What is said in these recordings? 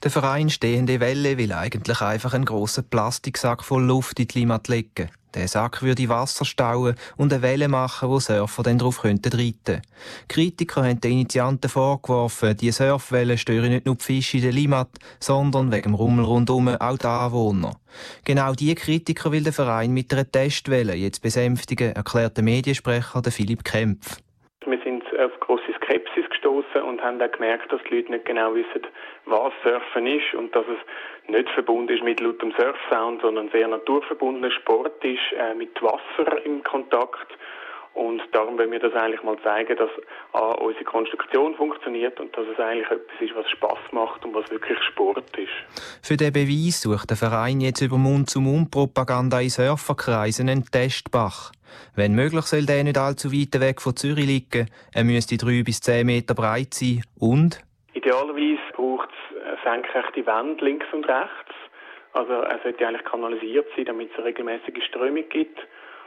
Der Verein «Stehende Welle» will eigentlich einfach einen grossen Plastiksack voll Luft in die Limmat legen. Der Sack würde Wasser stauen und eine Welle machen, wo Surfer dann drauf reiten könnten. Kritiker haben den Initianten vorgeworfen, die Surfwellen stören nicht nur die Fische in der Limmat, sondern wegen dem Rummel rundum auch die Anwohner. Genau diese Kritiker will der Verein mit einer Testwelle jetzt besänftigen, erklärt der Mediensprecher Philipp Kempf. Wir sind auf grosse Skepsis gestoßen und haben auch gemerkt, dass die Leute nicht genau wissen, was Surfen ist und dass es nicht verbunden ist mit lautem Surfsound, sondern sehr naturverbundener Sport ist, mit Wasser im Kontakt. Und darum wollen wir das eigentlich mal zeigen, dass unsere Konstruktion funktioniert und dass es eigentlich etwas ist, was Spass macht und was wirklich Sport ist. Für diesen Beweis sucht der Verein jetzt über Mund-zu-Mund-Propaganda in Surferkreisen einen Testbach. Wenn möglich soll der nicht allzu weit weg von Zürich liegen. Er müsste 3 bis 10 Meter breit sein und? Idealerweise braucht es senkrechte Wände links und rechts. Also er sollte eigentlich kanalisiert sein, damit es eine regelmäßige Strömung gibt.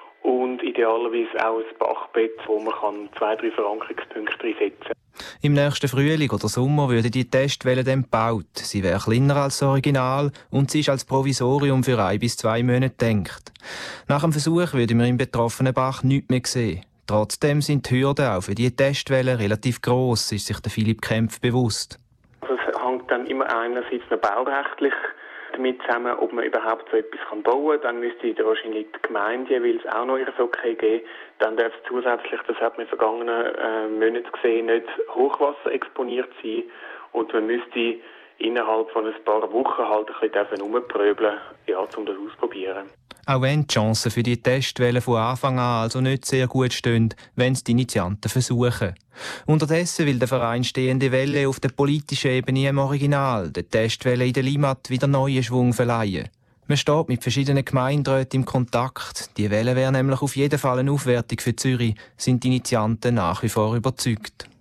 Und idealerweise auch ein Bachbett, wo man 2-3 Verankerungspunkte reinsetzen kann. Im nächsten Frühling oder Sommer würde die Testwelle dann gebaut. Sie wäre kleiner als das Original und sie ist als Provisorium für 1 bis 2 Monate gedacht. Nach dem Versuch würde man im betroffenen Bach nichts mehr sehen. Trotzdem sind die Hürden auch für die Testwelle relativ gross, ist sich der Philipp Kempf bewusst. Also es hängt dann immer einerseits noch baurechtlich damit zusammen, ob man überhaupt so etwas bauen kann. Dann müsste wahrscheinlich die Gemeinde jeweils auch noch ihr Okay geben. Dann darf es zusätzlich, das hat man in den vergangenen Monaten gesehen, nicht Hochwasser exponiert sein. Und man müsste innerhalb von ein paar Wochen halt ein bisschen rumpröbeln, ja, um das auszuprobieren. Auch wenn die Chancen für die Testwelle von Anfang an also nicht sehr gut stehen, wenn es die Initianten versuchen. Unterdessen will der Verein «Stehende Welle» auf der politischen Ebene im Original der Testwelle in der Limmat wieder neuen Schwung verleihen. Man steht mit verschiedenen Gemeinderäten im Kontakt. Die Welle wäre nämlich auf jeden Fall eine Aufwertung für Zürich, sind die Initianten nach wie vor überzeugt.